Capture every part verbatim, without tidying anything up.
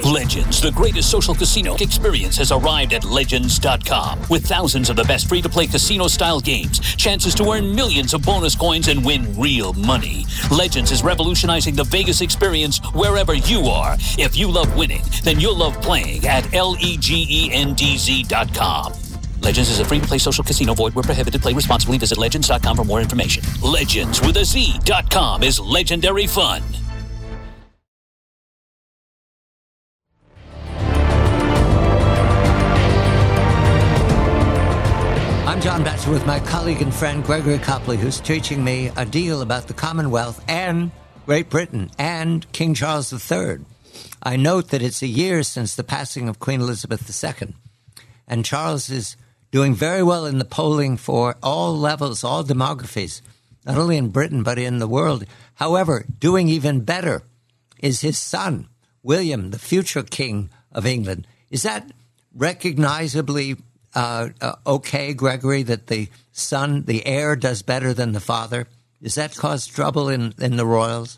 Legends, the greatest social casino experience, has arrived at Legends dot com. With thousands of the best free-to-play casino-style games, chances to earn millions of bonus coins and win real money. Legends is revolutionizing the Vegas experience wherever you are. If you love winning, then you'll love playing at L-E-G-E-N-D-Z dot com. Legends is a free-to-play social casino. Void where prohibited. Play responsibly. Visit Legends dot com for more information. Legends with a Z dot com is legendary fun. I'm John Batchelor with my colleague and friend Gregory Copley, who's teaching me a deal about the Commonwealth and Great Britain and King Charles the Third. I note that it's a year since the passing of Queen Elizabeth the Second, and Charles is doing very well in the polling for all levels, all demographies, not only in Britain but in the world. However, doing even better is his son, William, the future King of England. Is that recognizably uh, uh, okay, Gregory, that the son, the heir, does better than the father? Does that cause trouble in, in the royals?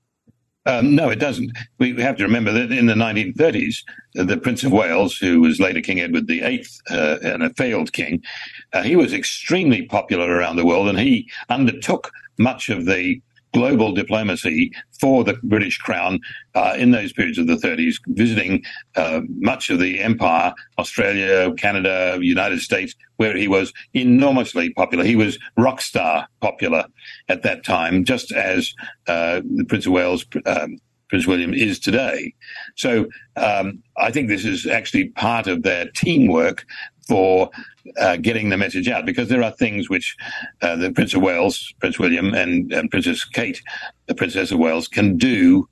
Um, no, it doesn't. We have to remember that in the nineteen thirties, uh, the Prince of Wales, who was later King Edward the Eighth uh, and a failed king, uh, he was extremely popular around the world, and he undertook much of the global diplomacy for the British Crown uh, in those periods of the thirties, visiting uh, much of the empire, Australia, Canada, United States, where he was enormously popular. He was rock star popular at that time, just as uh, the Prince of Wales, um, Prince William, is today. So um, I think this is actually part of their teamwork for uh, getting the message out, because there are things which uh, the Prince of Wales, Prince William, and, and Princess Kate, the Princess of Wales, can do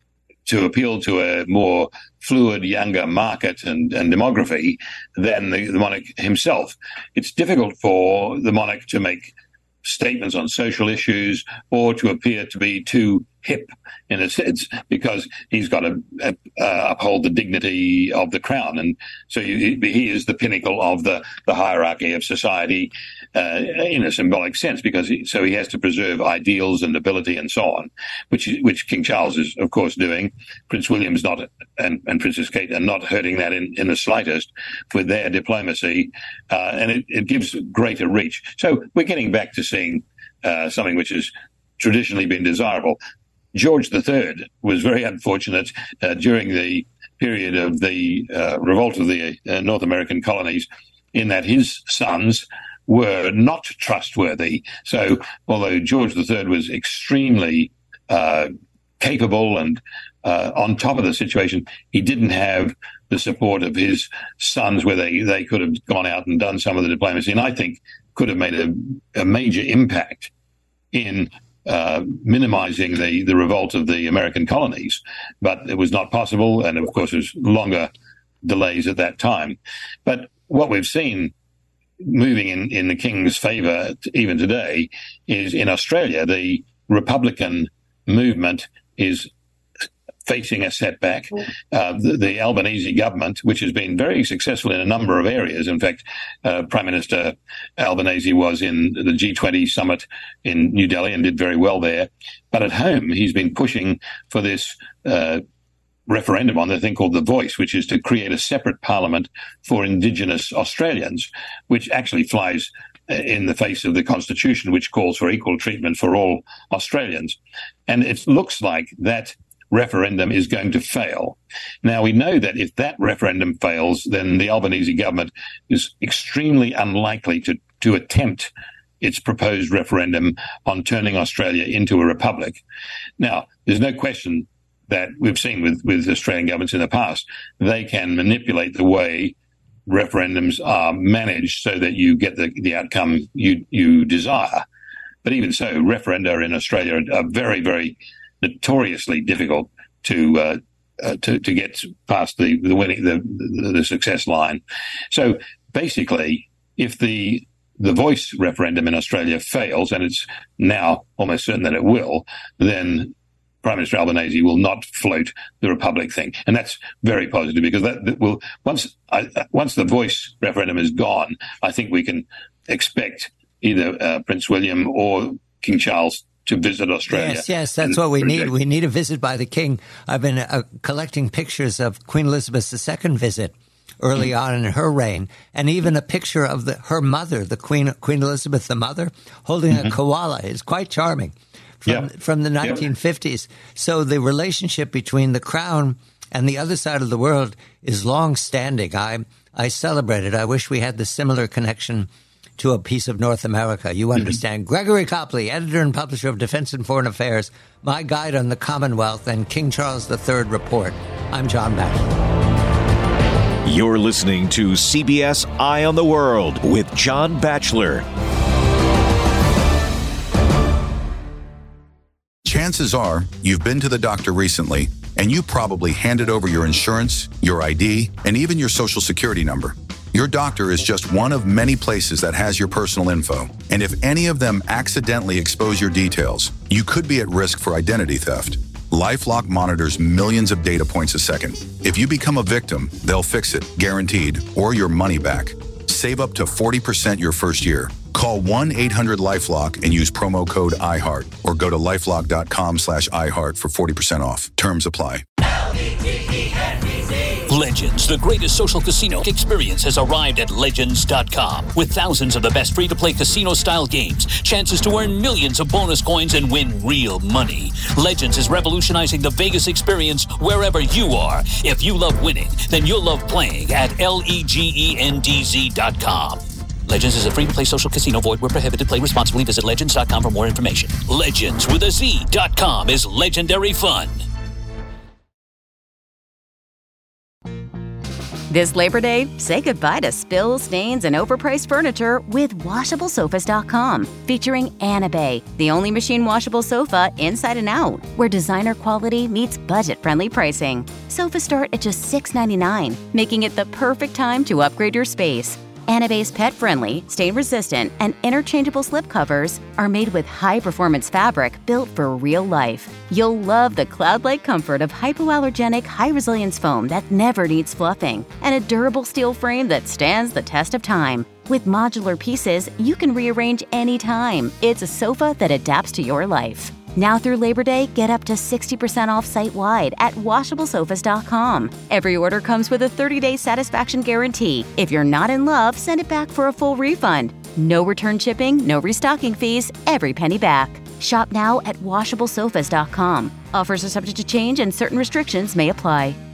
to appeal to a more fluid, younger market and, and demography than the, the monarch himself. It's difficult for the monarch to make statements on social issues or to appear to be too hip in a sense, because he's got to uh, uphold the dignity of the crown. And so you, he is the pinnacle of the, the hierarchy of society uh, in a symbolic sense, because he, so he has to preserve ideals and nobility and so on, which which King Charles is, of course, doing. Prince William's not, and, and Princess Kate are not hurting that in, in the slightest with their diplomacy, uh, and it, it gives greater reach. So we're getting back to seeing uh, something which has traditionally been desirable. George the Third was very unfortunate uh, during the period of the uh, revolt of the uh, North American colonies, in that his sons were not trustworthy. So although George the Third was extremely uh, capable and uh, on top of the situation, he didn't have the support of his sons, where they, they could have gone out and done some of the diplomacy, and I think could have made a, a major impact in Uh, minimizing the, the revolt of the American colonies. But it was not possible, and of course there's longer delays at that time. But what we've seen moving in, in the King's favor even today is in Australia, the Republican movement is facing a setback. Uh, the, the Albanese government, which has been very successful in a number of areas. In fact, uh, Prime Minister Albanese was in the G twenty summit in New Delhi and did very well there. But at home, he's been pushing for this uh, referendum on the thing called The Voice, which is to create a separate parliament for Indigenous Australians, which actually flies in the face of the Constitution, which calls for equal treatment for all Australians. And it looks like that referendum is going to fail. Now, we know that if that referendum fails, then the Albanese government is extremely unlikely to, to attempt its proposed referendum on turning Australia into a republic. Now, there's no question that we've seen with, with Australian governments in the past, they can manipulate the way referendums are managed so that you get the, the outcome you, you desire. But even so, referenda in Australia are, are very, very notoriously difficult to uh, uh, to to get past the the winning the, the the success line. So basically, if the the Voice referendum in Australia fails, and it's now almost certain that it will, then Prime Minister Albanese will not float the Republic thing, and that's very positive, because that, that will once I, once the Voice referendum is gone, I think we can expect either uh, Prince William or King Charles to visit Australia. Yes, yes, that's and, what we need. We need a visit by the king. I've been uh, collecting pictures of Queen Elizabeth the Second visit early mm. on in her reign, and even a picture of the, her mother, the Queen Queen Elizabeth the mother, holding mm-hmm. a koala. It's quite charming from, yeah. from the nineteen fifties. Yeah. So the relationship between the crown and the other side of the world is long-standing. I, I celebrate it. I wish we had the similar connection to a piece of North America. You understand. Mm-hmm. Gregory Copley, editor and publisher of Defense and Foreign Affairs, my guide on the Commonwealth and King Charles the Third report. I'm John Batchelor. You're listening to C B S Eye on the World with John Batchelor. Chances are you've been to the doctor recently, and you probably handed over your insurance, your I D, and even your social security number. Your doctor is just one of many places that has your personal info. And if any of them accidentally expose your details, you could be at risk for identity theft. LifeLock monitors millions of data points a second. If you become a victim, they'll fix it, guaranteed, or your money back. Save up to forty percent your first year. Call one eight hundred LifeLock and use promo code iHeart, or go to lifelock.com slash iHeart for forty percent off. Terms apply. Legends, the greatest social casino experience, has arrived at Legends dot com. With thousands of the best free-to-play casino-style games, chances to earn millions of bonus coins and win real money. Legends is revolutionizing the Vegas experience wherever you are. If you love winning, then you'll love playing at L-E-G-E-N-D-Z dot com. Legends is a free-to-play social casino. Void where prohibited. Play responsibly. Visit Legends dot com for more information. Legends with a Z dot com is legendary fun. This Labor Day, say goodbye to spills, stains, and overpriced furniture with washable sofas dot com, featuring Anabay, the only machine washable sofa inside and out, where designer quality meets budget-friendly pricing. Sofas start at just six ninety-nine, making it the perfect time to upgrade your space. Anabay's pet-friendly, stain-resistant, and interchangeable slip covers are made with high-performance fabric built for real life. You'll love the cloud-like comfort of hypoallergenic, high-resilience foam that never needs fluffing, and a durable steel frame that stands the test of time. With modular pieces, you can rearrange anytime. It's a sofa that adapts to your life. Now through Labor Day, get up to sixty percent off site-wide at washable sofas dot com. Every order comes with a thirty-day satisfaction guarantee. If you're not in love, send it back for a full refund. No return shipping, no restocking fees, every penny back. Shop now at washable sofas dot com. Offers are subject to change and certain restrictions may apply.